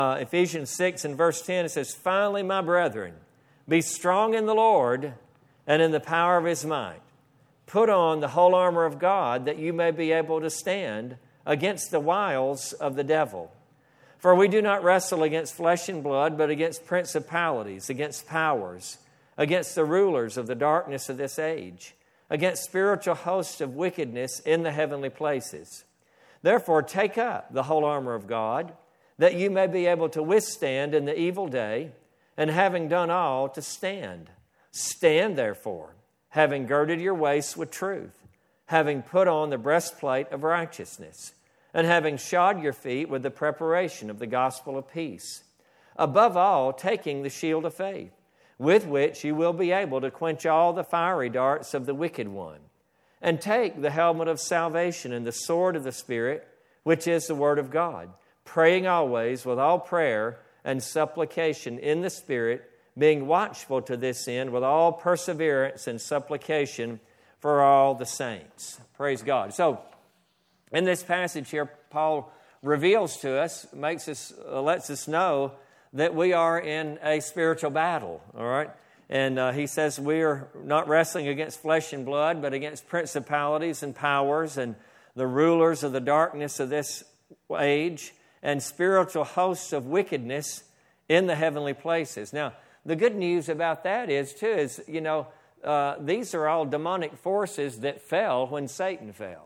Ephesians 6 and verse 10, it says, "Finally, my brethren, be strong in the Lord and in the power of His might. Put on the whole armor of God, that you may be able to stand against the wiles of the devil. For we do not wrestle against flesh and blood, but against principalities, against powers, against the rulers of the darkness of this age, against spiritual hosts of wickedness in the heavenly places. Therefore, take up the whole armor of God, that you may be able to withstand in the evil day, and having done all, to stand. Stand, therefore, having girded your waists with truth, having put on the breastplate of righteousness, and having shod your feet with the preparation of the gospel of peace. Above all, taking the shield of faith, with which you will be able to quench all the fiery darts of the wicked one. And take the helmet of salvation and the sword of the Spirit, which is the Word of God, praying always with all prayer and supplication in the Spirit, being watchful to this end with all perseverance and supplication for all the saints." Praise God. So, in this passage here, Paul reveals to us, lets us know that we are in a spiritual battle, all right? And he says we are not wrestling against flesh and blood, but against principalities and powers and the rulers of the darkness of this age and spiritual hosts of wickedness in the heavenly places. Now, the good news about that is, these are all demonic forces that fell when Satan fell.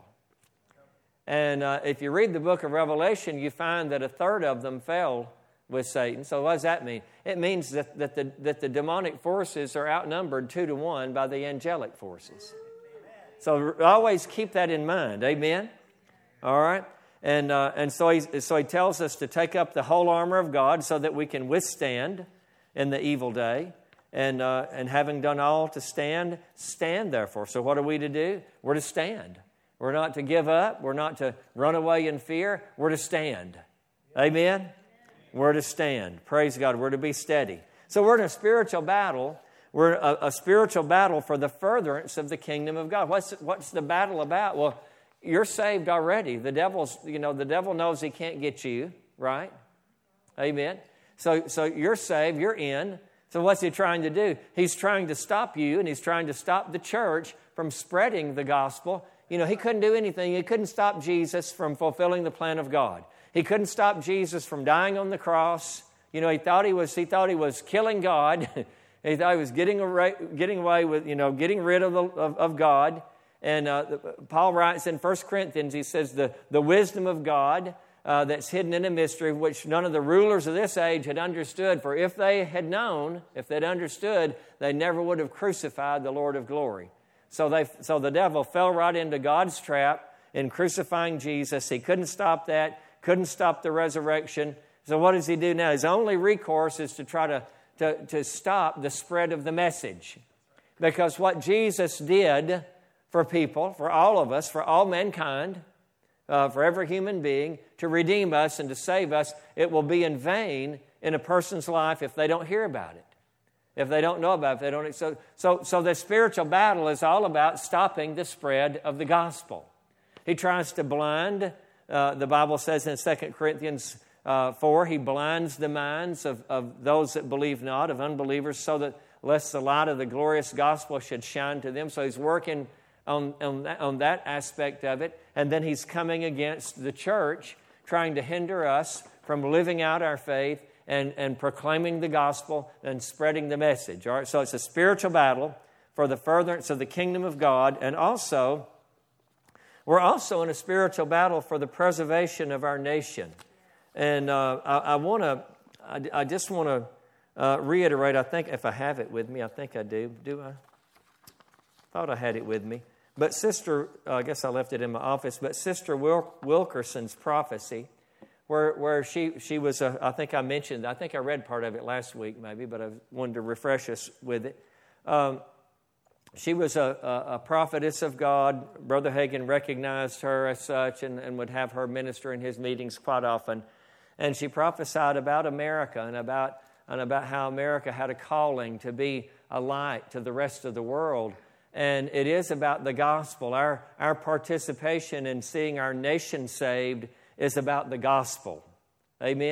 And if you read the book of Revelation, you find that a third of them fell with Satan. So what does that mean? It means that the demonic forces are outnumbered 2-1 by the angelic forces. So always keep that in mind. Amen? All right? And so he tells us to take up the whole armor of God so that we can withstand in the evil day. And having done all to stand, stand therefore. So what are we to do? We're to stand. We're not to give up. We're not to run away in fear. We're to stand. Amen? We're to stand. Praise God. We're to be steady. So we're in a spiritual battle. We're a spiritual battle for the furtherance of the kingdom of God. What's the battle about? Well, you're saved already. The devil knows he can't get you, right? Amen. So you're saved. You're in. So what's he trying to do? He's trying to stop you, and he's trying to stop the church from spreading the gospel. He couldn't do anything. He couldn't stop Jesus from fulfilling the plan of God. He couldn't stop Jesus from dying on the cross. He thought he was killing God. He thought he was getting away with, getting rid of God. And Paul writes in 1 Corinthians, he says, the wisdom of God that's hidden in a mystery, which none of the rulers of this age had understood. For if they had known, if they'd understood, they never would have crucified the Lord of glory. So the devil fell right into God's trap in crucifying Jesus. He couldn't stop that, couldn't stop the resurrection. So what does he do now? His only recourse is to try to stop the spread of the message. Because what Jesus did for people, for all of us, for all mankind, for every human being, to redeem us and to save us, it will be in vain in a person's life if they don't hear about it. If they don't know about it, so the spiritual battle is all about stopping the spread of the gospel. He tries to blind, the Bible says in 2 Corinthians 4, he blinds the minds of those that believe not, of unbelievers, so that lest the light of the glorious gospel should shine to them. So he's working on that aspect of it. And then he's coming against the church, trying to hinder us from living out our faith and proclaiming the gospel and spreading the message. All right, so it's a spiritual battle for the furtherance of the kingdom of God, and also we're also in a spiritual battle for the preservation of our nation. And I just want to reiterate. I think if I have it with me, I think I do. Do I? Thought I had it with me. But I guess I left it in my office. But Sister Wilkerson's prophecy, where she was, I think I mentioned, I think I read part of it last week maybe, but I wanted to refresh us with it. She was a prophetess of God. Brother Hagin recognized her as such and would have her minister in his meetings quite often. And she prophesied about America and about how America had a calling to be a light to the rest of the world. And it is about the gospel. Our participation in seeing our nation saved is about the gospel. Amen?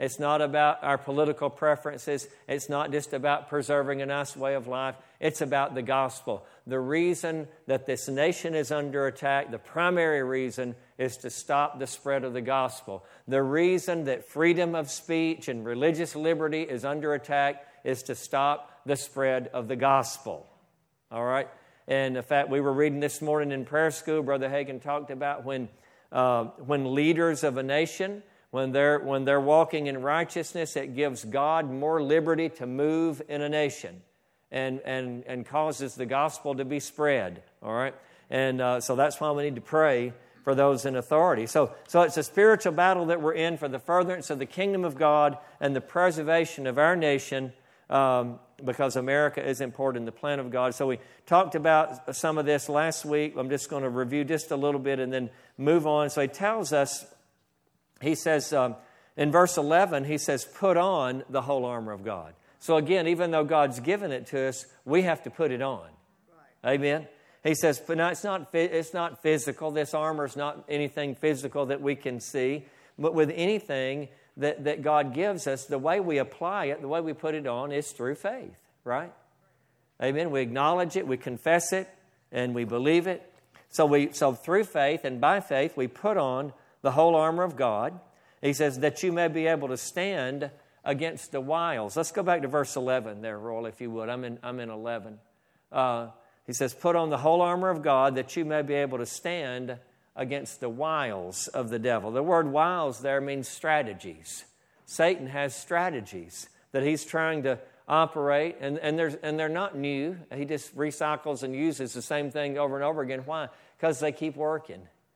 It's not about our political preferences. It's not just about preserving a nice way of life. It's about the gospel. The reason that this nation is under attack, the primary reason, is to stop the spread of the gospel. The reason that freedom of speech and religious liberty is under attack is to stop the spread of the gospel. All right? And in fact, we were reading this morning in prayer school, Brother Hagin talked about when leaders of a nation, when they're walking in righteousness, it gives God more liberty to move in a nation and causes the gospel to be spread. All right? And so that's why we need to pray for those in authority. So it's a spiritual battle that we're in for the furtherance of the kingdom of God and the preservation of our nation, because America is important in the plan of God. So we talked about some of this last week. I'm just going to review just a little bit and then move on. So he tells us, he says, in verse 11, he says, put on the whole armor of God. So again, even though God's given it to us, we have to put it on. Right. Amen? He says, but no, it's not physical. This armor is not anything physical that we can see. But with anything that God gives us, the way we apply it, the way we put it on is through faith, right? Amen? We acknowledge it, we confess it, and we believe it. So through faith and by faith, we put on the whole armor of God. He says that you may be able to stand against the wiles. Let's go back to verse 11 there, Roll, if you would. I'm in 11. He says, put on the whole armor of God that you may be able to stand against the wiles of the devil. The word wiles there means strategies. Satan has strategies that he's trying to operate, and they're not new. He just recycles and uses the same thing over and over again. Why? Because they keep working.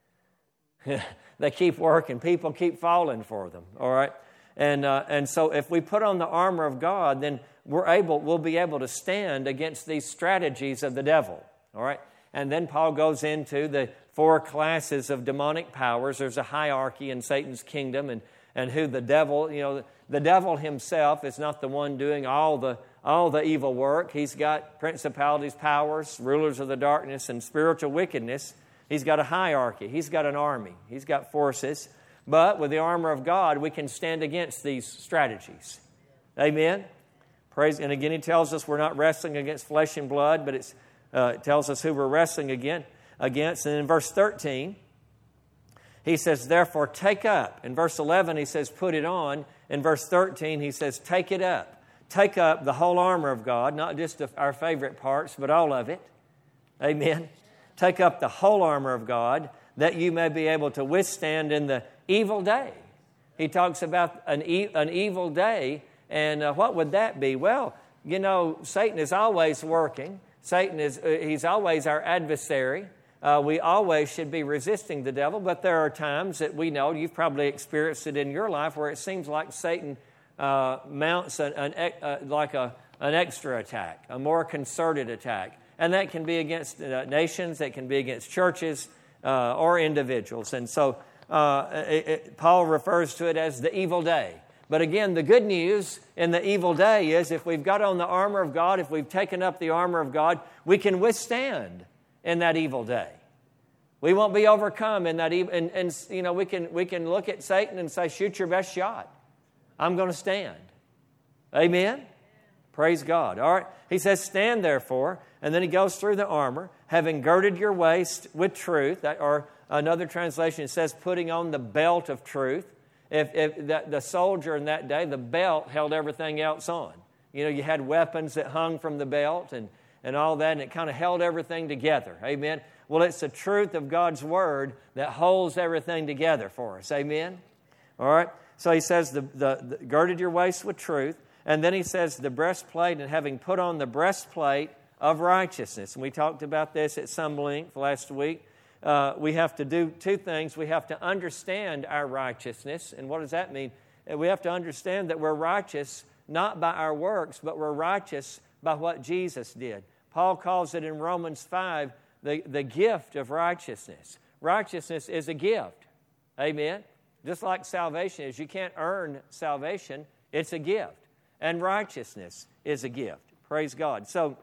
They keep working. People keep falling for them. All right, and so if we put on the armor of God, then we'll be able to stand against these strategies of the devil. All right, and then Paul goes into the 4 classes of demonic powers. There's a hierarchy in Satan's kingdom, and who the devil, the devil himself is not the one doing all the evil work. He's got principalities, powers, rulers of the darkness, and spiritual wickedness. He's got a hierarchy. He's got an army. He's got forces. But with the armor of God, we can stand against these strategies. Amen? Praise. And again, he tells us we're not wrestling against flesh and blood, but it tells us who we're wrestling against. And in verse 13, he says, therefore take up. In verse 11, he says, put it on. In verse 13, he says, take it up. Take up the whole armor of God, not just our favorite parts, but all of it. Amen. Take up the whole armor of God, that you may be able to withstand in the evil day. He talks about an evil day, and what would that be? Well, Satan is always working. He's always our adversary. We always should be resisting the devil, but there are times that we know, you've probably experienced it in your life, where it seems like Satan mounts an extra attack, a more concerted attack. And that can be against nations, that can be against churches or individuals. And so Paul refers to it as the evil day. But again, the good news in the evil day is if we've got on the armor of God, if we've taken up the armor of God, we can withstand in that evil day. We won't be overcome in that evil. And we can look at Satan and say, shoot your best shot. I'm going to stand. Amen? Praise God. All right. He says, stand therefore. And then he goes through the armor, having girded your waist with truth. Or another translation says, putting on the belt of truth. If the soldier in that day, the belt held everything else on. You had weapons that hung from the belt and all that, and it kind of held everything together. Amen? Well, it's the truth of God's Word that holds everything together for us. Amen? All right? So he says, the girded your waist with truth. And then he says, the breastplate, and having put on the breastplate of righteousness. And we talked about this at some length last week. We have to do 2 things. We have to understand our righteousness. And what does that mean? We have to understand that we're righteous not by our works, but we're righteous by what Jesus did. Paul calls it in Romans 5 the gift of righteousness. Righteousness is a gift. Amen? Just like salvation is. You can't earn salvation. It's a gift. And righteousness is a gift. Praise God. So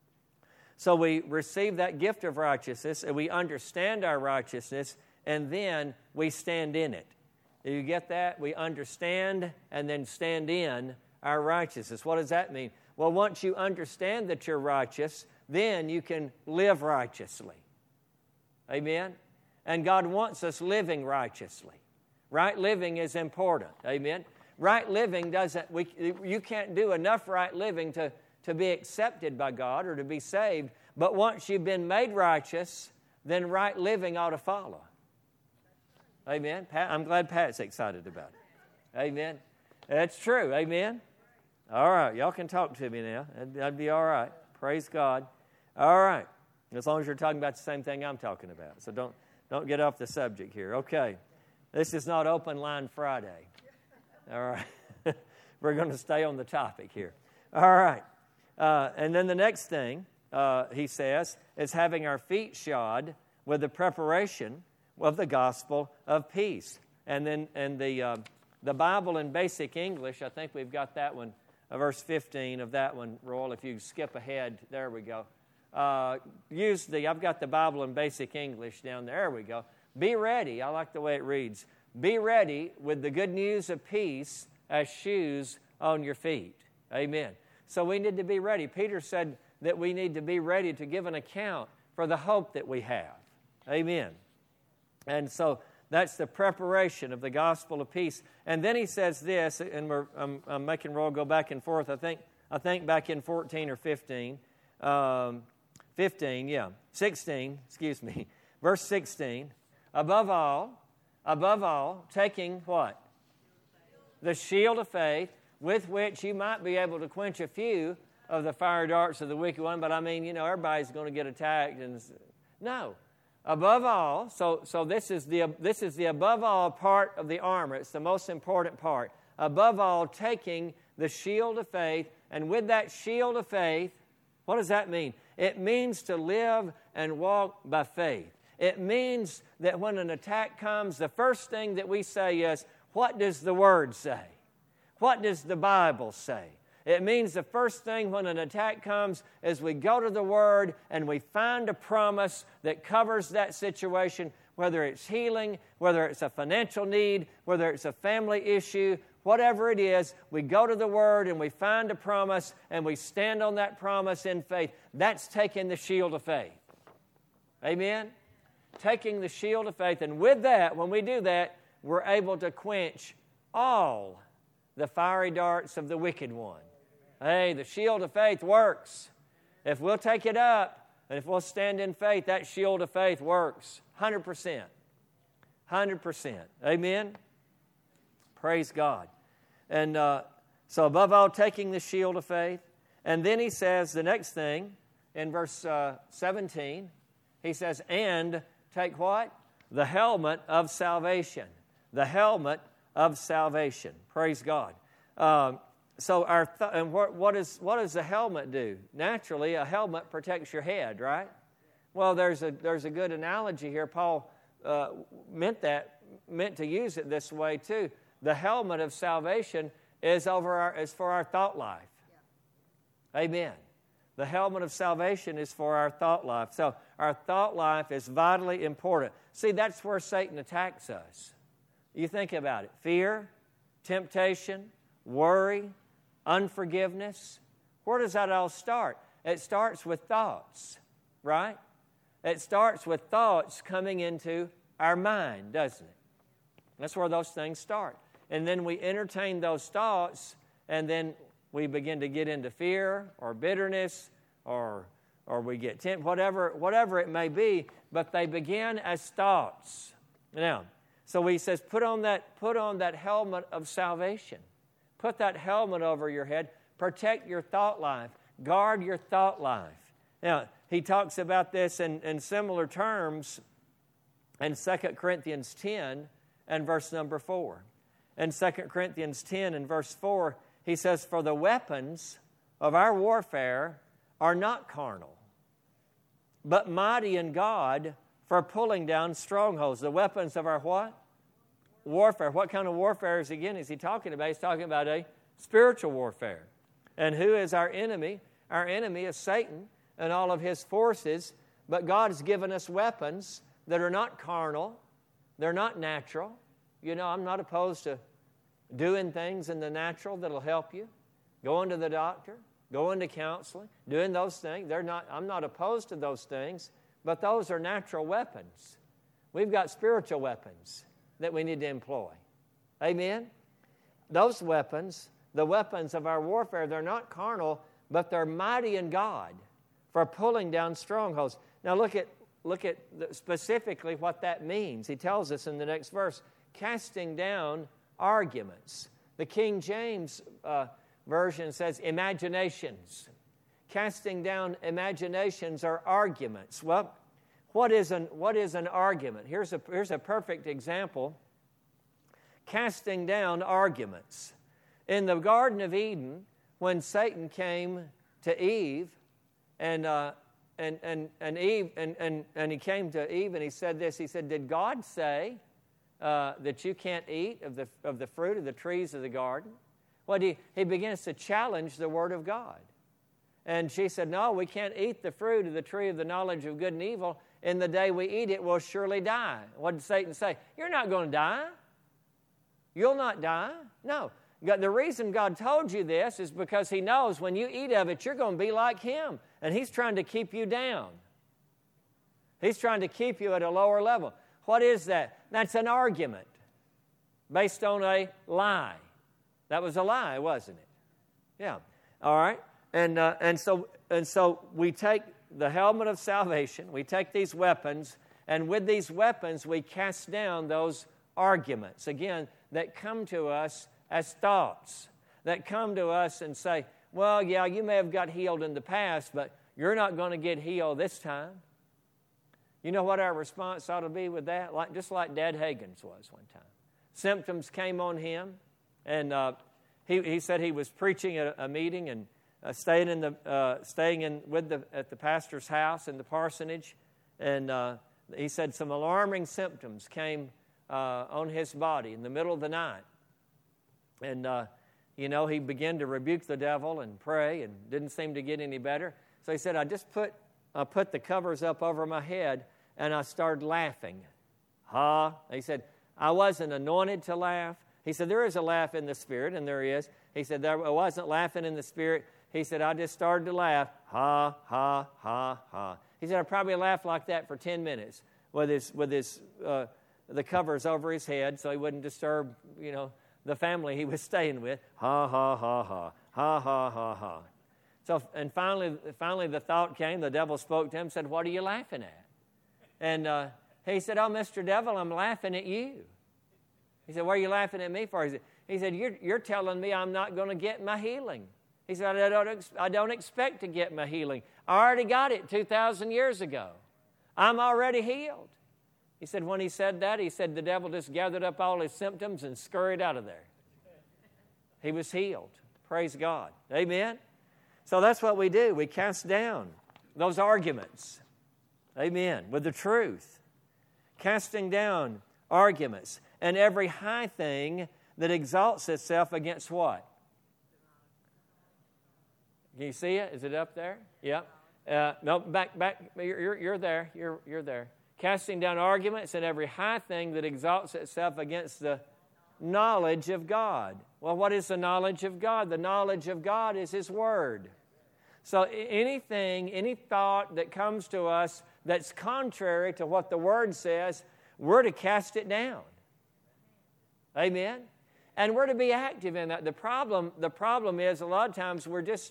we receive that gift of righteousness, and we understand our righteousness, and then we stand in it. Do you get that? We understand and then stand in our righteousness. What does that mean? Well, once you understand that you're righteous, then you can live righteously. Amen? And God wants us living righteously. Right living is important. Amen? Right living doesn't, you can't do enough right living to be accepted by God or to be saved. But once you've been made righteous, then right living ought to follow. Amen? Pat, I'm glad Pat's excited about it. Amen? That's true. Amen? All right. Y'all can talk to me now. That'd be all right. Praise God. All right. As long as you're talking about the same thing I'm talking about. So don't get off the subject here. Okay. This is not Open Line Friday. All right. We're going to stay on the topic here. All right. And then the next thing, he says, is having our feet shod with the preparation of the gospel of peace. And then the Bible in basic English, I think we've got that one, verse 15 of that one, Royal. If you skip ahead, there we go. I've got the Bible in basic English down there. There we go. Be ready. I like the way it reads. Be ready with the good news of peace as shoes on your feet. Amen. So we need to be ready. Peter said that we need to be ready to give an account for the hope that we have. Amen. And so that's the preparation of the gospel of peace. And then he says this, and I'm making Roy go back and forth. I think back in 14 or 15. 16, excuse me. Verse 16. Above all, taking what? The shield of faith, with which you might be able to quench a few of the fire darts of the wicked one. But I mean, everybody's going to get attacked. No. Above all, so this is the above all part of the armor. It's the most important part. Above all, taking the shield of faith, and with that shield of faith, what does that mean? It means to live and walk by faith. It means that when an attack comes, the first thing that we say is, what does the Word say? What does the Bible say? It means the first thing when an attack comes is we go to the Word and we find a promise that covers that situation, whether it's healing, whether it's a financial need, whether it's a family issue, whatever it is, we go to the Word and we find a promise and we stand on that promise in faith. That's taking the shield of faith. Amen? Taking the shield of faith. And with that, when we do that, we're able to quench all the fiery darts of the wicked one. Hey, the shield of faith works. If we'll take it up and if we'll stand in faith, that shield of faith works 100%. 100%. Amen? Praise God. And so above all, taking the shield of faith. And then he says the next thing in verse 17, he says, and take what? The helmet of salvation. The helmet of salvation. Praise God. So what does the helmet do? Naturally, a helmet protects your head, right? Well, there's a good analogy here. Paul meant to use it this way too. The helmet of salvation is for our thought life. Yeah. Amen. The helmet of salvation is for our thought life. So our thought life is vitally important. See, that's where Satan attacks us. You think about it. Fear, temptation, worry, unforgiveness. Where does that all start? It starts with thoughts, right? It starts with thoughts coming into our mind, doesn't it? That's where those things start. And then we entertain those thoughts, and then we begin to get into fear or bitterness or we get whatever it may be, but they begin as thoughts. Now, so he says, put on that helmet of salvation. Put that helmet over your head. Protect your thought life. Guard your thought life. Now, he talks about this in similar terms in 2 Corinthians 10 and verse number 4. In 2 Corinthians 10 and verse 4, he says, for the weapons of our warfare are not carnal, but mighty in God for pulling down strongholds. The weapons of our what? Warfare. What kind of warfare is he talking about? He's talking about a spiritual warfare. And who is our enemy? Our enemy is Satan and all of his forces, but God has given us weapons that are not carnal, they're not natural. I'm not opposed to doing things in the natural that'll help you, going to the doctor, going to counseling, doing those things. I'm not opposed to those things, but those are natural weapons. We've got spiritual weapons that we need to employ. Amen? Those weapons, the weapons of our warfare, they're not carnal, but they're mighty in God for pulling down strongholds. Now look at specifically what that means. He tells us in the next verse, casting down arguments. The King James Version says imaginations. Casting down imaginations or arguments. Well, what is an argument? Here's a perfect example. Casting down arguments. In the Garden of Eden, when Satan came to Eve, and he came to Eve and he said this. He said, "Did God say that you can't eat of the fruit of the trees of the garden?" Well, he begins to challenge the Word of God. And she said, "No, we can't eat the fruit of the tree of the knowledge of good and evil. In the day we eat it, we'll surely die." What did Satan say? "You're not going to die. You'll not die." No. The reason God told you this is because He knows when you eat of it, you're going to be like Him. And He's trying to keep you down. He's trying to keep you at a lower level. What is that? That's an argument based on a lie. That was a lie, wasn't it? Yeah. All right. And so we take the helmet of salvation. We take these weapons, and with these weapons, we cast down those arguments, again, that come to us as thoughts, that come to us and say, "Well, yeah, you may have got healed in the past, but you're not going to get healed this time." You know what our response ought to be with that? Just like Dad Hagen's was one time. Symptoms came on him, and he said he was preaching at a meeting and staying at the pastor's house in the parsonage, and he said some alarming symptoms came on his body in the middle of the night. And, he began to rebuke the devil and pray and didn't seem to get any better. So he said, I put the covers up over my head and I started laughing. He said, I wasn't anointed to laugh. He said, there is a laugh in the Spirit, and there is. He said, I wasn't laughing in the Spirit. He said, I just started to laugh. Ha, ha, ha, ha. He said, I probably laughed like that for 10 minutes with the covers over his head so he wouldn't disturb, the family he was staying with. Ha, ha, ha, ha. Ha, ha, ha, ha. So, and finally the thought came. The devil spoke to him and said, what are you laughing at? And he said, oh, Mr. Devil, I'm laughing at you. He said, what are you laughing at me for? He said, you're telling me I'm not going to get my healing. He said, I don't expect to get my healing. I already got it 2,000 years ago. I'm already healed. He said, when he said that, he said the devil just gathered up all his symptoms and scurried out of there. He was healed. Praise God. Amen? So that's what we do. We cast down those arguments. Amen. With the truth. Casting down arguments. And every high thing that exalts itself against what? Can you see it? Is it up there? Yeah. No, back. You're there. You're there. Casting down arguments and every high thing that exalts itself against the knowledge of God. Well, what is the knowledge of God? The knowledge of God is His Word. So any thought that comes to us that's contrary to what the Word says, we're to cast it down. Amen? And we're to be active in that. The problem is a lot of times we're just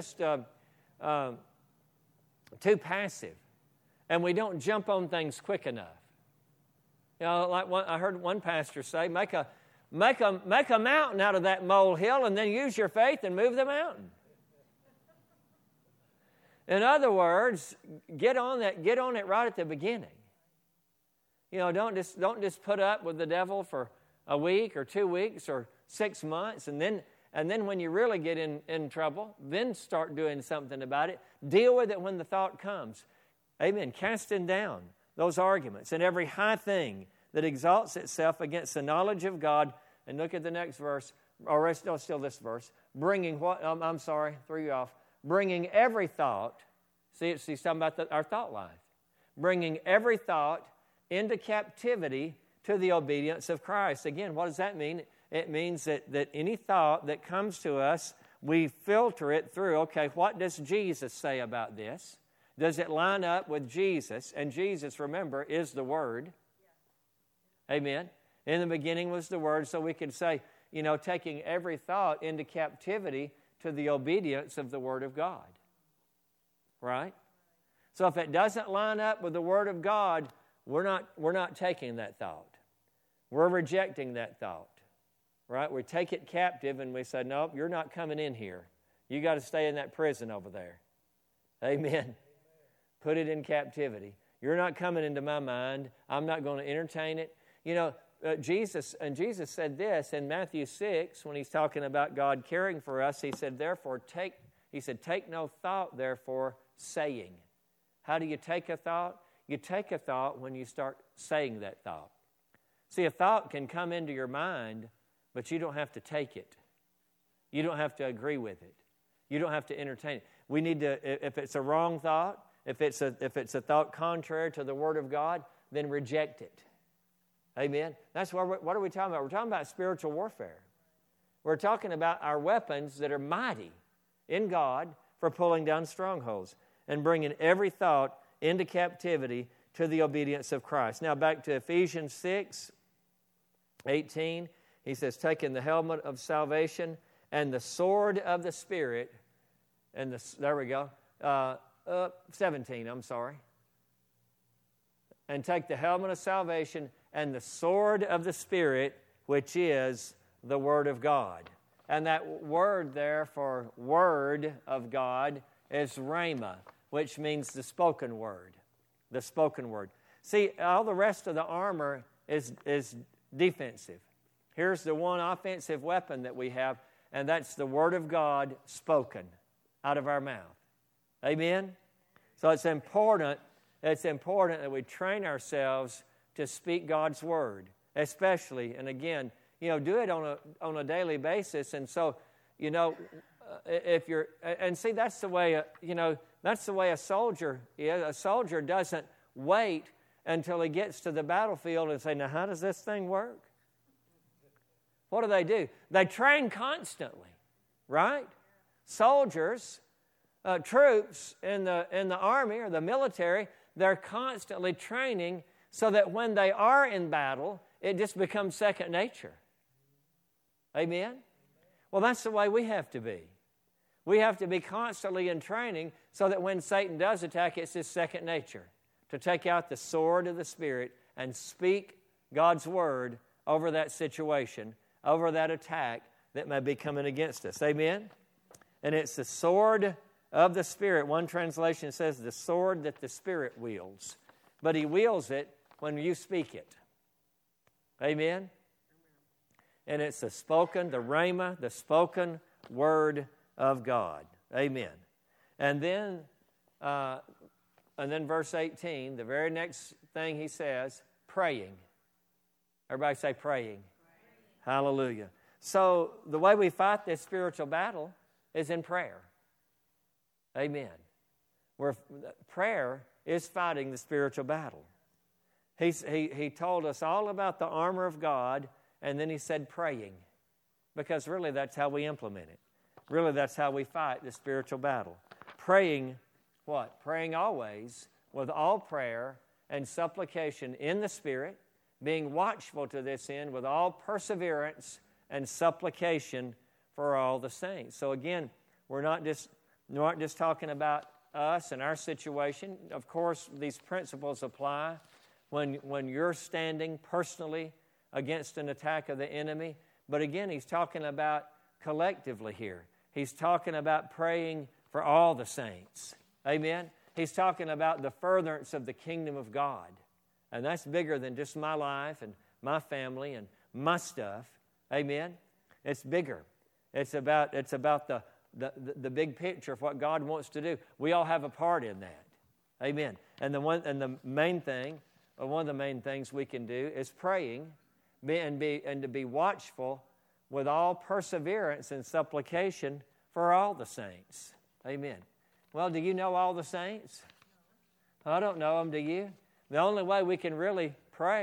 too passive, and we don't jump on things quick enough. I heard one pastor say, make a mountain out of that molehill, and then use your faith and move the mountain. In other words, get on it right at the beginning. Don't just put up with the devil for a week or 2 weeks or 6 months, and then when you really get in trouble, then start doing something about it. Deal with it when the thought comes. Amen. Casting down those arguments and every high thing that exalts itself against the knowledge of God. And look at the next verse, or still this verse. Bringing what? I'm sorry, threw you off. Bringing every thought. See, he's talking about our thought life. Bringing every thought into captivity to the obedience of Christ. Again, what does that mean? It means that any thought that comes to us, we filter it through, okay, what does Jesus say about this? Does it line up with Jesus? And Jesus, remember, is the Word. Amen. In the beginning was the Word, so we can say, taking every thought into captivity to the obedience of the Word of God. Right? So if it doesn't line up with the Word of God, we're not taking that thought. We're rejecting that thought. Right? We take it captive and we say, nope, you're not coming in here. You got to stay in that prison over there. Amen. Put it in captivity. You're not coming into my mind. I'm not going to entertain it. Jesus said this in Matthew 6 when he's talking about God caring for us. He said, take no thought, therefore, saying. How do you take a thought? You take a thought when you start saying that thought. See, a thought can come into your mind, but you don't have to take it. You don't have to agree with it. You don't have to entertain it. We need to, if it's a wrong thought, if it's a thought contrary to the Word of God, then reject it. Amen? That's what are we talking about? We're talking about spiritual warfare. We're talking about our weapons that are mighty in God for pulling down strongholds and bringing every thought into captivity to the obedience of Christ. Now back to Ephesians 6:18. He says, taking the helmet of salvation and the sword of the Spirit, and there we go, 17, I'm sorry. And take the helmet of salvation and the sword of the Spirit, which is the Word of God. And that word there for Word of God is rhema, which means the spoken word. The spoken word. See, all the rest of the armor is defensive. Here's the one offensive weapon that we have, and that's the Word of God spoken out of our mouth. Amen? So it's important that we train ourselves to speak God's Word, especially, and again, do it on a daily basis. And so, if you're, and see, that's the way a soldier is. A soldier doesn't wait until he gets to the battlefield and say, now how does this thing work? What do? They train constantly, right? Soldiers, troops in the army or the military, they're constantly training so that when they are in battle, it just becomes second nature. Amen? Well, that's the way we have to be. We have to be constantly in training so that when Satan does attack, it's his second nature to take out the sword of the Spirit and speak God's Word over that situation, over that attack that may be coming against us. Amen? And it's the sword of the Spirit. One translation says the sword that the Spirit wields. But He wields it when you speak it. Amen? And it's the rhema, the spoken Word of God. Amen. And then verse 18, the very next thing he says, praying. Everybody say praying. Hallelujah. So the way we fight this spiritual battle is in prayer. Amen. Prayer is fighting the spiritual battle. He told us all about the armor of God, and then he said praying, because really that's how we implement it. Really that's how we fight the spiritual battle. Praying what? Praying always with all prayer and supplication in the Spirit, being watchful to this end with all perseverance and supplication for all the saints. So again, we're not just talking about us and our situation. Of course, these principles apply when you're standing personally against an attack of the enemy. But again, he's talking about collectively here. He's talking about praying for all the saints. Amen? He's talking about the furtherance of the kingdom of God. And that's bigger than just my life and my family and my stuff. Amen? It's bigger. It's about the big picture of what God wants to do. We all have a part in that. Amen. And one of the main things we can do is praying and to be watchful with all perseverance and supplication for all the saints. Amen. Well, do you know all the saints? I don't know them, do you? The only way we can really pray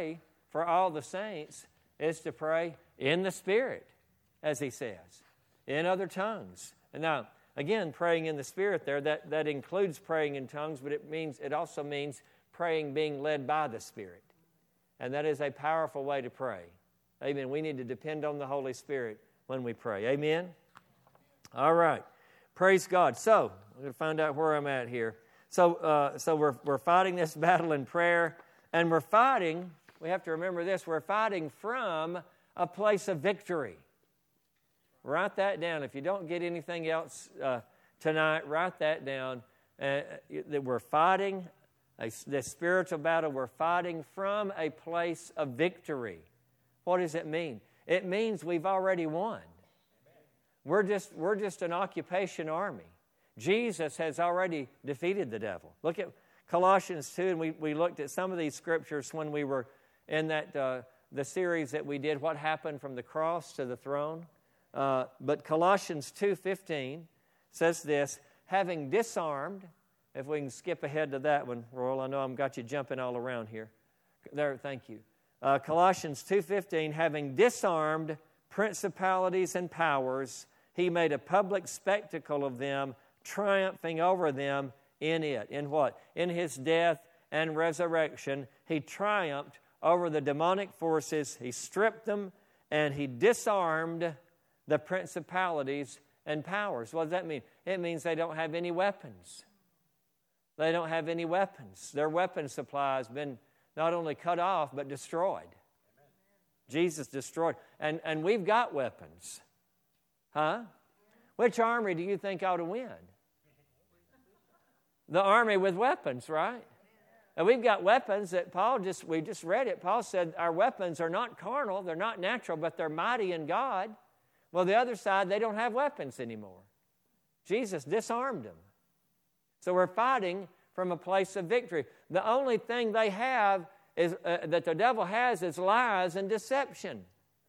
for all the saints is to pray in the Spirit, as he says, in other tongues. And now, again, praying in the Spirit there, that includes praying in tongues, but it also means praying being led by the Spirit. And that is a powerful way to pray. Amen. We need to depend on the Holy Spirit when we pray. Amen? All right. Praise God. So, I'm going to find out where I'm at here. So we're fighting this battle in prayer, and we're fighting, we have to remember this, we're fighting from a place of victory. Write that down. If you don't get anything else tonight, write that down. That we're fighting this spiritual battle. We're fighting from a place of victory. What does it mean? It means we've already won. We're just an occupation army. Jesus has already defeated the devil. Look at Colossians 2, and we looked at some of these scriptures when we were in that the series that we did, What Happened from the Cross to the Throne. But Colossians 2:15 says this, having disarmed, if we can skip ahead to that one, Royal, I know I've got you jumping all around here. There, thank you. Colossians 2:15, having disarmed principalities and powers, he made a public spectacle of them, triumphing over them in it. In what? In his death and resurrection, he triumphed over the demonic forces. He stripped them, and he disarmed the principalities and powers. What does that mean? It means they don't have any weapons. They don't have any weapons. Their weapon supply has been not only cut off, but destroyed. Amen. Jesus destroyed. And we've got weapons. Huh? Which army do you think ought to win? The army with weapons, right? And we've got weapons that we just read it. Paul said our weapons are not carnal, they're not natural, but they're mighty in God. Well, the other side, they don't have weapons anymore. Jesus disarmed them. So we're fighting from a place of victory. The only thing they have is that the devil has is lies and deception.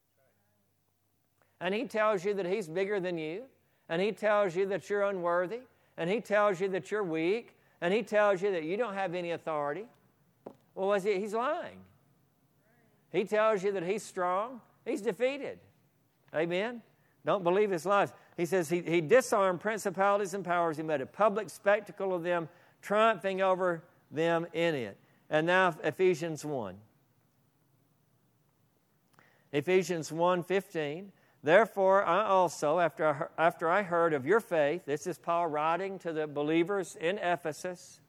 And he tells you that he's bigger than you, and he tells you that you're unworthy, and he tells you that you're weak, and he tells you that you don't have any authority. Well, he's lying. He tells you that he's strong. He's defeated. Amen? Don't believe his lies. He says he disarmed principalities and powers. He made a public spectacle of them, triumphing over them in it. And now Ephesians 1. Ephesians 1:15. Therefore, I also, after I heard of your faith, this is Paul writing to the believers in Ephesus,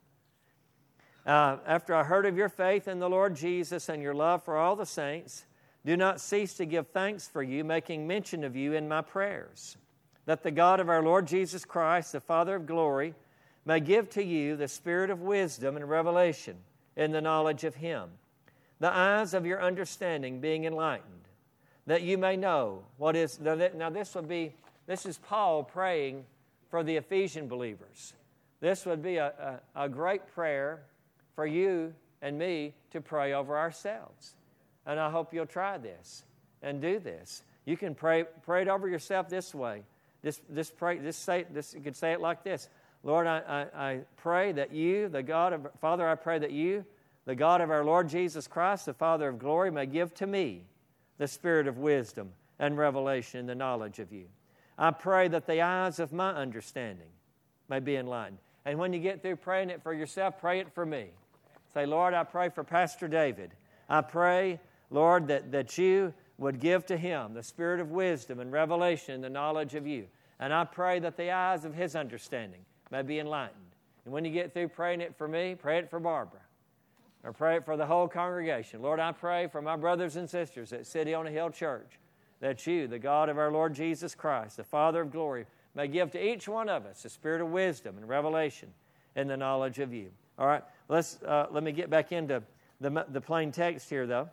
after I heard of your faith in the Lord Jesus and your love for all the saints, do not cease to give thanks for you, making mention of you in my prayers, that the God of our Lord Jesus Christ, the Father of glory, may give to you the spirit of wisdom and revelation in the knowledge of Him, the eyes of your understanding being enlightened, that you may know what is... Now this is Paul praying for the Ephesian believers. This would be a great prayer for you and me to pray over ourselves. And I hope you'll try this and do this. You can pray it over yourself this way. Just pray. Just say this. You could say it like this: Lord, I pray that you, Father, I pray that you, the God of our Lord Jesus Christ, the Father of glory, may give to me the spirit of wisdom and revelation in the knowledge of you. I pray that the eyes of my understanding may be enlightened. And when you get through praying it for yourself, pray it for me. Say, Lord, I pray for Pastor David. I pray, Lord, that you would give to him the spirit of wisdom and revelation in the knowledge of you. And I pray that the eyes of his understanding may be enlightened. And when you get through praying it for me, pray it for Barbara. Or pray it for the whole congregation. Lord, I pray for my brothers and sisters at City on a Hill Church, that you, the God of our Lord Jesus Christ, the Father of glory, may give to each one of us the spirit of wisdom and revelation in the knowledge of you. All right, let me get back into the plain text here, though.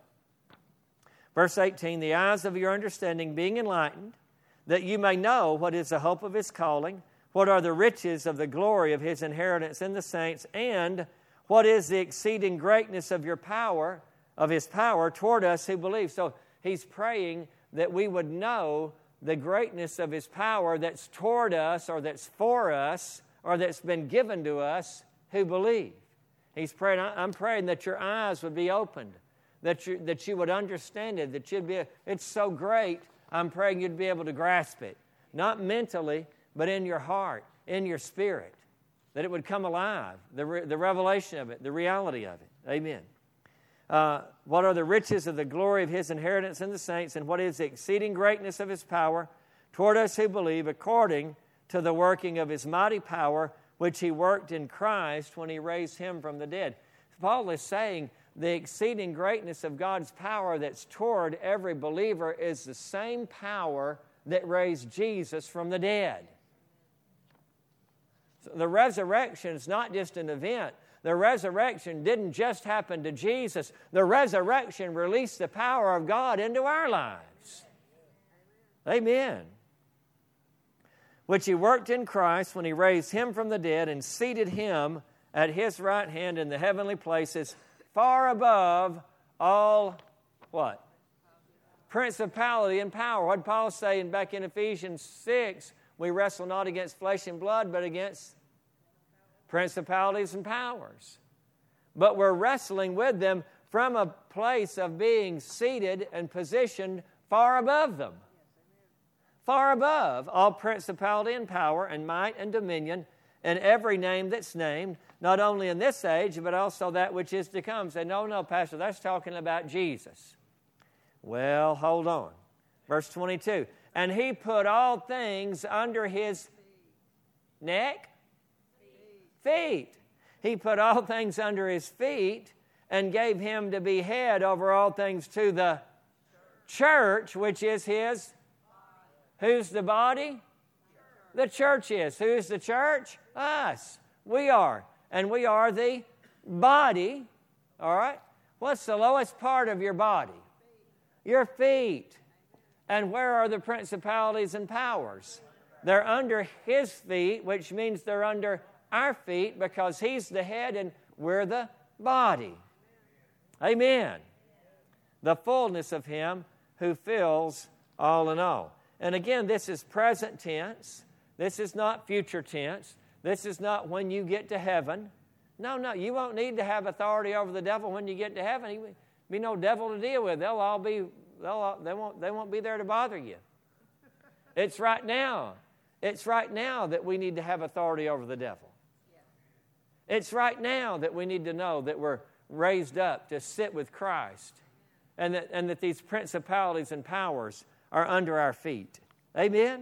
Verse 18, the eyes of your understanding being enlightened, that you may know what is the hope of his calling, what are the riches of the glory of his inheritance in the saints, and what is the exceeding greatness of your power, of his power toward us who believe. So he's praying that we would know the greatness of his power that's toward us, or that's for us, or that's been given to us who believe. He's praying, I'm praying that your eyes would be opened, that you would understand it, that it's so great, I'm praying you'd be able to grasp it. Not mentally, but in your heart, in your spirit. That it would come alive, the revelation of it, the reality of it. Amen. What are the riches of the glory of His inheritance in the saints, and what is the exceeding greatness of His power toward us who believe, according to the working of His mighty power, which He worked in Christ when He raised Him from the dead. Paul is saying the exceeding greatness of God's power that's toward every believer is the same power that raised Jesus from the dead. So the resurrection is not just an event. The resurrection didn't just happen to Jesus. The resurrection released the power of God into our lives. Amen. Which He worked in Christ when He raised Him from the dead and seated Him at His right hand in the heavenly places, far above all, what? Principality and power. What did Paul say back in Ephesians 6? We wrestle not against flesh and blood, but against principalities and powers. But we're wrestling with them from a place of being seated and positioned far above them. Far above all principality and power and might and dominion and every name that's named, not only in this age, but also that which is to come. Say, no, Pastor, that's talking about Jesus. Well, hold on. Verse 22. And He put all things under His neck? Feet. He put all things under His feet and gave Him to be head over all things to the church, which is His. Who's the body? The church is. Who's the church? Us. We are. And we are the body. All right? What's the lowest part of your body? Your feet. And where are the principalities and powers? They're under His feet, which means they're under our feet because He's the head and we're the body. Amen. The fullness of Him who fills all in all. And again, this is present tense. This is not future tense. This is not when you get to heaven. No, you won't need to have authority over the devil when you get to heaven. He will be no devil to deal with. They won't be there to bother you. It's right now. It's right now that we need to have authority over the devil. It's right now that we need to know that we're raised up to sit with Christ and that these principalities and powers are under our feet. Amen?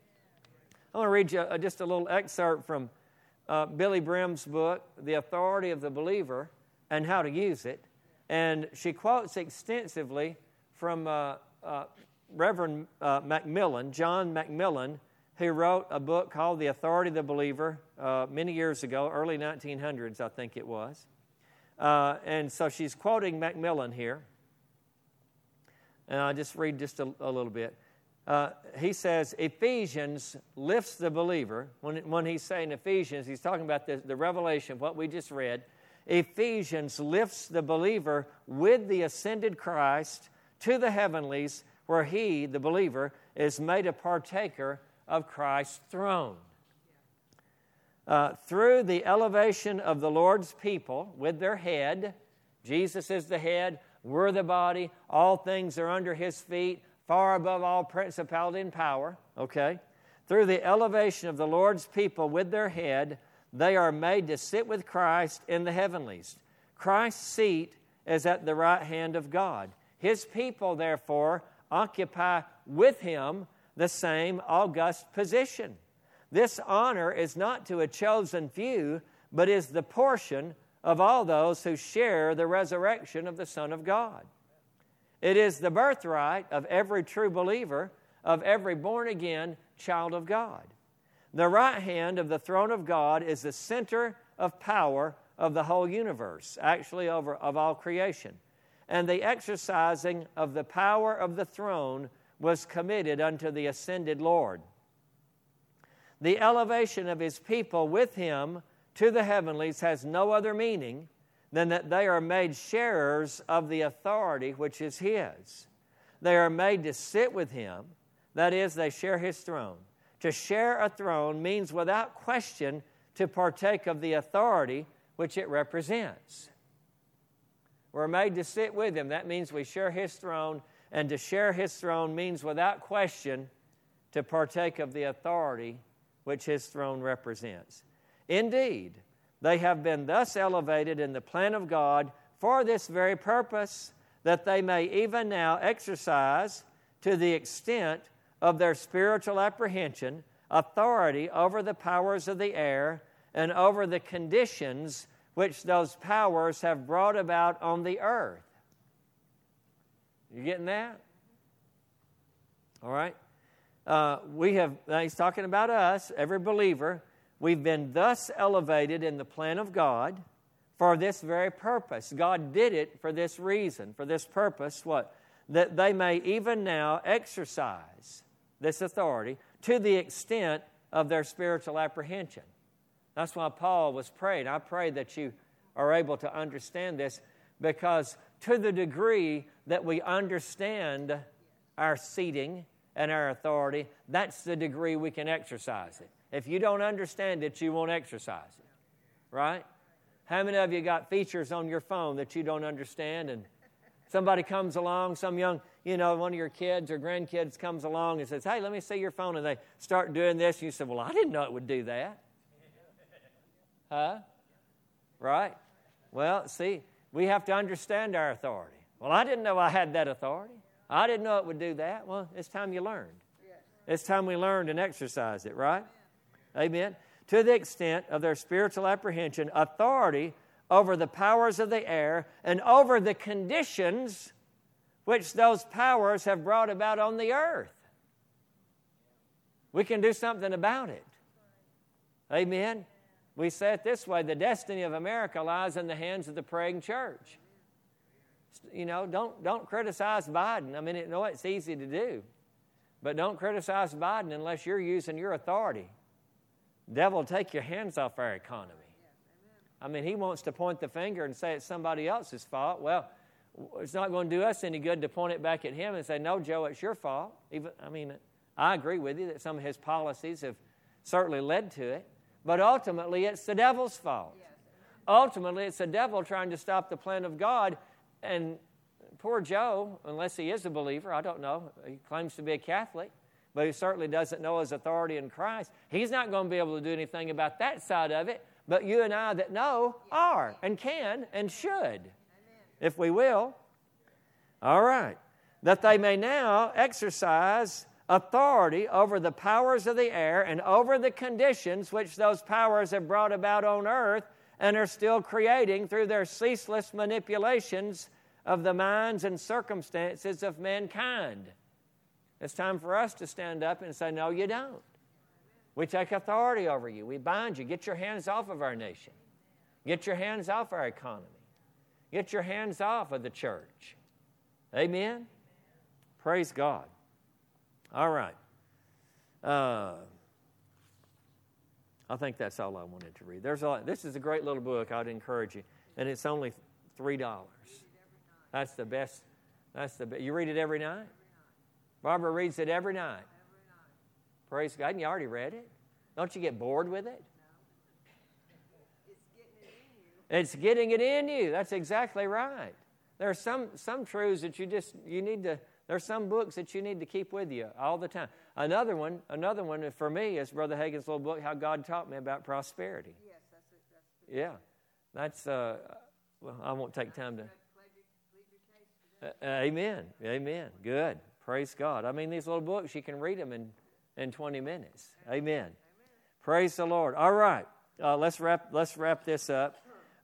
I want to read you just a little excerpt from Billy Brim's book, The Authority of the Believer and How to Use It. And she quotes extensively from Reverend Macmillan, John Macmillan, who wrote a book called The Authority of the Believer many years ago, early 1900s, I think it was. And so she's quoting Macmillan here. And I'll just read just a little bit. He says, Ephesians lifts the believer. When he's saying Ephesians, he's talking about the revelation of what we just read. Ephesians lifts the believer with the ascended Christ to the heavenlies, where he, the believer, is made a partaker of Christ's throne. Through the elevation of the Lord's people with their head, Jesus is the head, we're the body, all things are under His feet, far above all principality and power, okay? Through the elevation of the Lord's people with their head, they are made to sit with Christ in the heavenlies. Christ's seat is at the right hand of God. His people, therefore, occupy with Him the same august position. This honor is not to a chosen few, but is the portion of all those who share the resurrection of the Son of God. It is the birthright of every true believer, of every born-again child of God. The right hand of the throne of God is the center of power of the whole universe, actually of all creation. And the exercising of the power of the throne was committed unto the ascended Lord. The elevation of His people with Him to the heavenlies has no other meaning than that they are made sharers of the authority which is His. They are made to sit with Him, that is, they share His throne. To share a throne means without question to partake of the authority which it represents. We're made to sit with Him. That means we share His throne, and to share His throne means without question to partake of the authority which His throne represents. Indeed, they have been thus elevated in the plan of God for this very purpose, that they may even now exercise, to the extent of their spiritual apprehension, authority over the powers of the air and over the conditions which those powers have brought about on the earth. You getting that? All right. He's talking about us, every believer. We've been thus elevated in the plan of God for this very purpose. God did it for this reason, for this purpose, what? That they may even now exercise this authority to the extent of their spiritual apprehension. That's why Paul was praying. I pray that you are able to understand this, because to the degree that we understand our seating and our authority, that's the degree we can exercise it. If you don't understand it, you won't exercise it. Right? How many of you got features on your phone that you don't understand, and somebody comes along, some young, one of your kids or grandkids comes along and says, hey, let me see your phone, and they start doing this, and you say, well, I didn't know it would do that. Huh? Right? Well, see, we have to understand our authority. Well, I didn't know I had that authority. I didn't know it would do that. Well, it's time you learned. It's time we learned and exercised it, right? Amen. To the extent of their spiritual apprehension, authority over the powers of the air and over the conditions which those powers have brought about on the earth. We can do something about it. Amen. We say it this way: the destiny of America lies in the hands of the praying church. Don't criticize Biden. I mean, it's easy to do. But don't criticize Biden unless you're using your authority. The devil will take your hands off our economy. I mean, he wants to point the finger and say it's somebody else's fault. Well, it's not going to do us any good to point it back at him and say, no, Joe, it's your fault. I agree with you that some of his policies have certainly led to it. But ultimately, it's the devil's fault. Ultimately, it's the devil trying to stop the plan of God. And poor Joe, unless he is a believer, I don't know. He claims to be a Catholic, but he certainly doesn't know his authority in Christ. He's not going to be able to do anything about that side of it. But you and I that know are and can and should, if we will. All right. That they may now exercise authority over the powers of the air and over the conditions which those powers have brought about on earth and are still creating through their ceaseless manipulations of the minds and circumstances of mankind. It's time for us to stand up and say, no, you don't. We take authority over you. We bind you. Get your hands off of our nation. Get your hands off our economy. Get your hands off of the church. Amen? Praise God. All right. I think that's all I wanted to read. This is a great little book. I'd encourage you. And it's only $3. That's the best. You read it every night? Barbara reads it every night. Praise God. And you already read it? Don't you get bored with it? It's getting it in you. That's exactly right. There are some truths that you need to, there's some books that you need to keep with you all the time. Another one for me is Brother Hagin's little book, How God Taught Me About Prosperity. Yes, that's it. Yeah. That's, I won't take time to. Amen. Amen. Good. Praise God. I mean, these little books, you can read them in 20 minutes. Amen. Praise the Lord. All right. Let's wrap this up.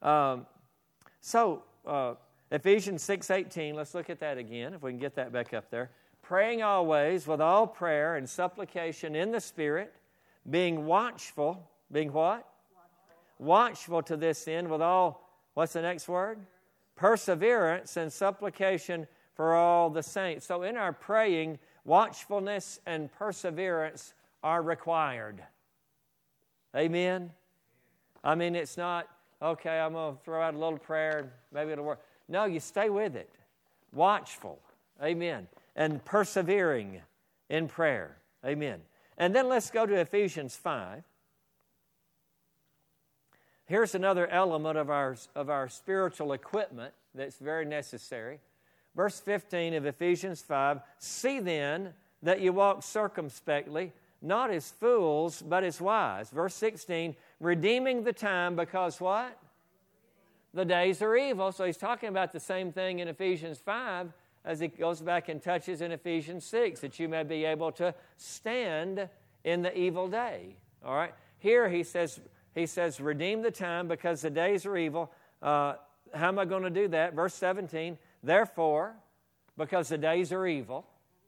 Ephesians 6:18, let's look at that again, if we can get that back up there. Praying always with all prayer and supplication in the Spirit, being watchful. Being what? Watchful to this end with all, what's the next word? Perseverance and supplication for all the saints. So in our praying, watchfulness and perseverance are required. Amen? I mean, it's not, okay, I'm going to throw out a little prayer, maybe it'll work. No, you stay with it. Watchful. Amen. And persevering in prayer. Amen. And then let's go to Ephesians 5. Here's another element of our spiritual equipment that's very necessary. Verse 15 of Ephesians 5, see then that you walk circumspectly, not as fools, but as wise. Verse 16, redeeming the time because what? The days are evil. So he's talking about the same thing in Ephesians 5 as he goes back and touches in Ephesians 6, that you may be able to stand in the evil day. All right? Here he says, redeem the time because the days are evil. How am I going to do that? Verse 17, therefore, because the days are evil,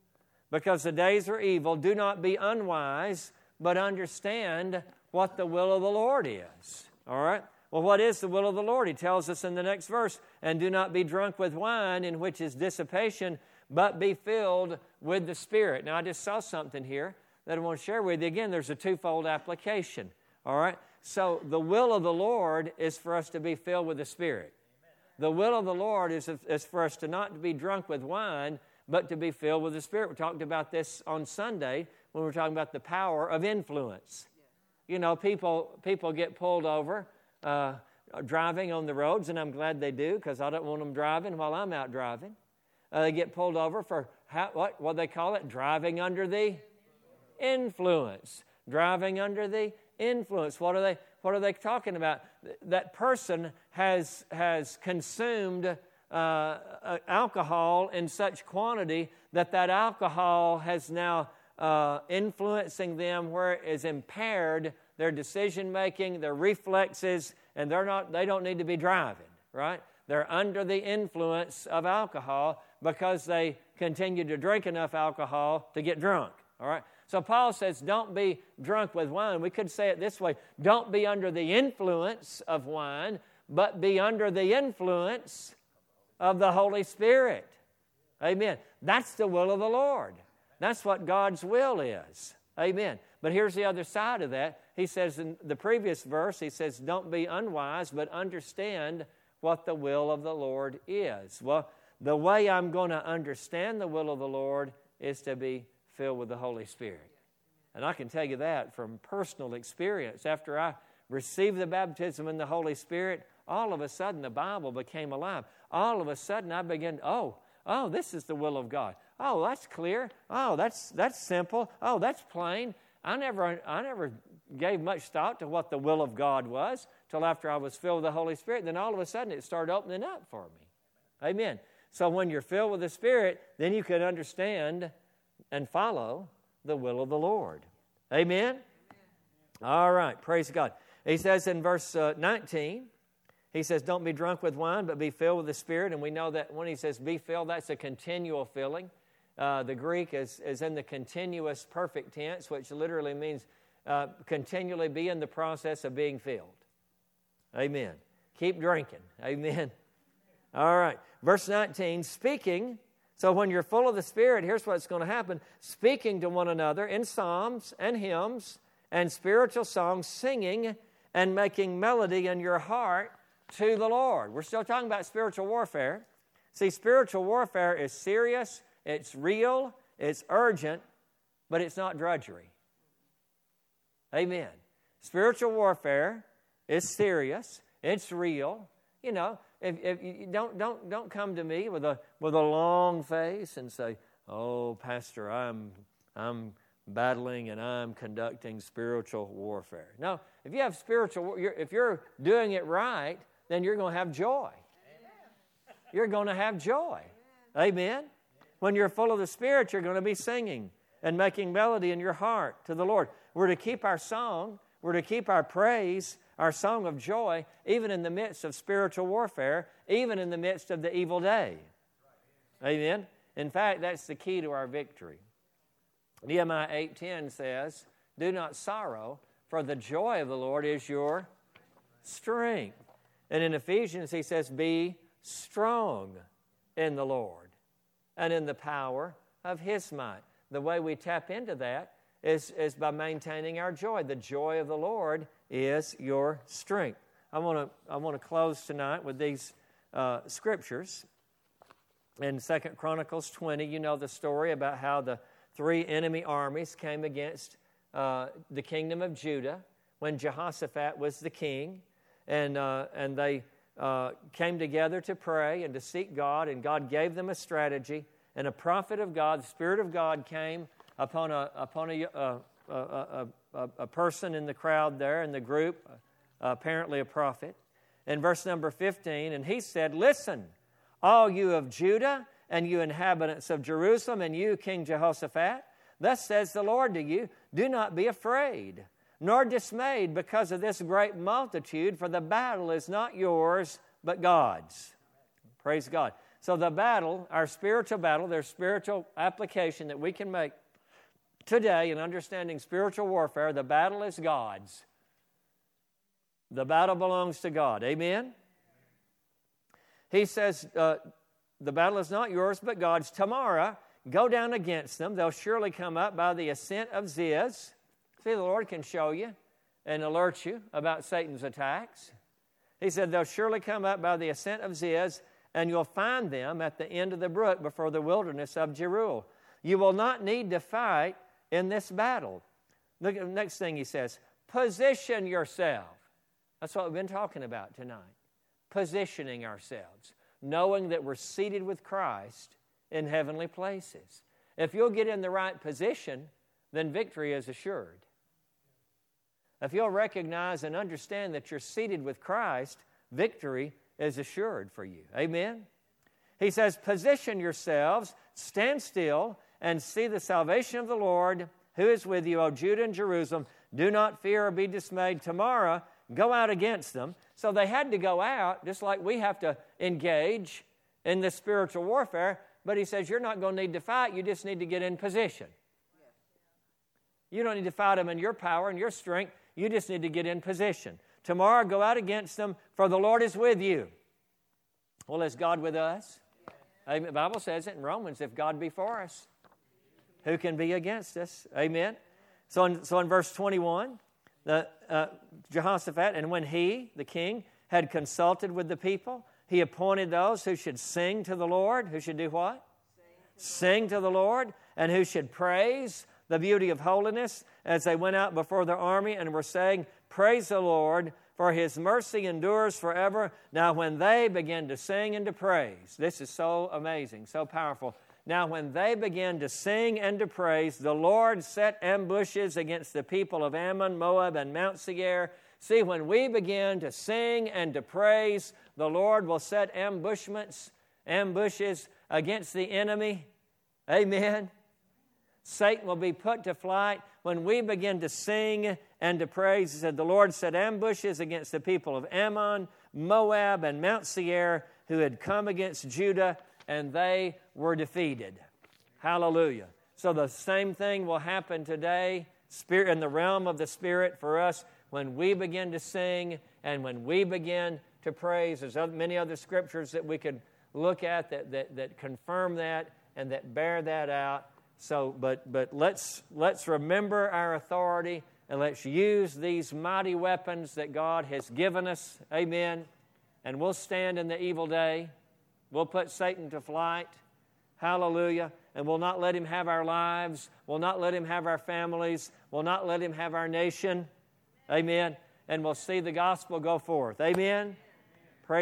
do not be unwise, but understand what the will of the Lord is. All right? Well, what is the will of the Lord? He tells us in the next verse, and do not be drunk with wine, in which is dissipation, but be filled with the Spirit. Now, I just saw something here that I want to share with you. Again, there's a twofold application. All right? So the will of the Lord is for us to be filled with the Spirit. The will of the Lord is for us to not be drunk with wine, but to be filled with the Spirit. We talked about this on Sunday when we were talking about the power of influence. You know, people get pulled over driving on the roads, and I'm glad they do because I don't want them driving while I'm out driving. They get pulled over for, what they call it? Driving under the influence. Driving under the influence. What are they talking about? That person has consumed alcohol in such quantity that alcohol has now influencing them where it is impaired their decision making, their reflexes, and they don't need to be driving, right? They're under the influence of alcohol because they continue to drink enough alcohol to get drunk, all right? So Paul says, don't be drunk with wine. We could say it this way, don't be under the influence of wine, but be under the influence of the Holy Spirit. Amen. That's the will of the Lord. That's what God's will is. Amen. But here's the other side of that. He says in the previous verse, he says, don't be unwise, but understand what the will of the Lord is. Well, the way I'm going to understand the will of the Lord is to be filled with the Holy Spirit. And I can tell you that from personal experience. After I received the baptism in the Holy Spirit, all of a sudden the Bible became alive. All of a sudden I began, oh, this is the will of God. Oh, that's clear. Oh, that's simple. Oh, that's plain. I never gave much thought to what the will of God was till after I was filled with the Holy Spirit. Then all of a sudden it started opening up for me. Amen. So when you're filled with the Spirit, then you can understand and follow the will of the Lord. Amen? All right. Praise God. He says in verse 19, he says, don't be drunk with wine, but be filled with the Spirit. And we know that when he says be filled, that's a continual filling. The Greek is in the continuous perfect tense, which literally means continually be in the process of being filled. Amen. Keep drinking. Amen. All right. Verse 19, speaking. So when you're full of the Spirit, here's what's going to happen. Speaking to one another in psalms and hymns and spiritual songs, singing and making melody in your heart to the Lord. We're still talking about spiritual warfare. See, spiritual warfare is serious, it's real, it's urgent, but it's not drudgery. Amen. Spiritual warfare is serious, it's real. You know, if you don't come to me with a long face and say, "Oh, Pastor, I'm battling and I'm conducting spiritual warfare." No, if you have if you're doing it right, then you're going to have joy. You're going to have joy. Amen. When you're full of the Spirit, you're going to be singing and making melody in your heart to the Lord. We're to keep our song. We're to keep our praise, our song of joy, even in the midst of spiritual warfare, even in the midst of the evil day. Amen. In fact, that's the key to our victory. Nehemiah 8:10 says, do not sorrow, for the joy of the Lord is your strength. And in Ephesians, he says, be strong in the Lord and in the power of His might. The way we tap into that is by maintaining our joy. The joy of the Lord is your strength. I want to close tonight with these scriptures. In 2 Chronicles 20, you know the story about how the 3 enemy armies came against the kingdom of Judah when Jehoshaphat was the king, and they came together to pray and to seek God, and God gave them a strategy. And a prophet of God, the Spirit of God, came upon a person in the crowd there, in the group, apparently a prophet. In verse number 15, and he said, "Listen, all you of Judah, and you inhabitants of Jerusalem, and you, King Jehoshaphat, thus says the Lord to you, do not be afraid, nor dismayed because of this great multitude, for the battle is not yours, but God's." Praise God. So the battle, our spiritual battle, there's spiritual application that we can make today in understanding spiritual warfare. The battle is God's. The battle belongs to God. Amen? He says, the battle is not yours, but God's. Tomorrow, go down against them. They'll surely come up by the ascent of Ziz. See, the Lord can show you and alert you about Satan's attacks. He said, they'll surely come up by the ascent of Ziz, and you'll find them at the end of the brook before the wilderness of Jeruel. You will not need to fight in this battle. Look at the next thing he says. Position yourself. That's what we've been talking about tonight. Positioning ourselves. Knowing that we're seated with Christ in heavenly places. If you'll get in the right position, then victory is assured. If you'll recognize and understand that you're seated with Christ, victory is assured for you. Amen? He says, position yourselves, stand still, and see the salvation of the Lord, who is with you, O Judah and Jerusalem. Do not fear or be dismayed. Tomorrow, go out against them. So they had to go out, just like we have to engage in this spiritual warfare. But he says, you're not going to need to fight. You just need to get in position. You don't need to fight them in your power and your strength. You just need to get in position. Tomorrow, go out against them, for the Lord is with you. Well, is God with us? Amen. The Bible says it in Romans, if God be for us, who can be against us? Amen. So in verse 21, Jehoshaphat, and when he, the king, had consulted with the people, he appointed those who should sing to the Lord. Who should do what? Sing to the Lord, and who should praise the beauty of holiness as they went out before their army and were saying, praise the Lord, for His mercy endures forever. Now when they began to sing and to praise, this is so amazing, so powerful. Now when they began to sing and to praise, the Lord set ambushes against the people of Ammon, Moab, and Mount Seir. See, when we begin to sing and to praise, the Lord will set ambushes against the enemy. Amen. Satan will be put to flight. When we begin to sing and to praise, he said, the Lord set ambushes against the people of Ammon, Moab, and Mount Seir, who had come against Judah, and they were defeated. Hallelujah. So the same thing will happen today, in the realm of the Spirit for us, when we begin to sing and when we begin to praise. There's many other scriptures that we could look at that confirm that and that bear that out. So, but let's remember our authority, and let's use these mighty weapons that God has given us. Amen. And we'll stand in the evil day. We'll put Satan to flight. Hallelujah. And we'll not let him have our lives. We'll not let him have our families. We'll not let him have our nation. Amen. And we'll see the gospel go forth. Amen.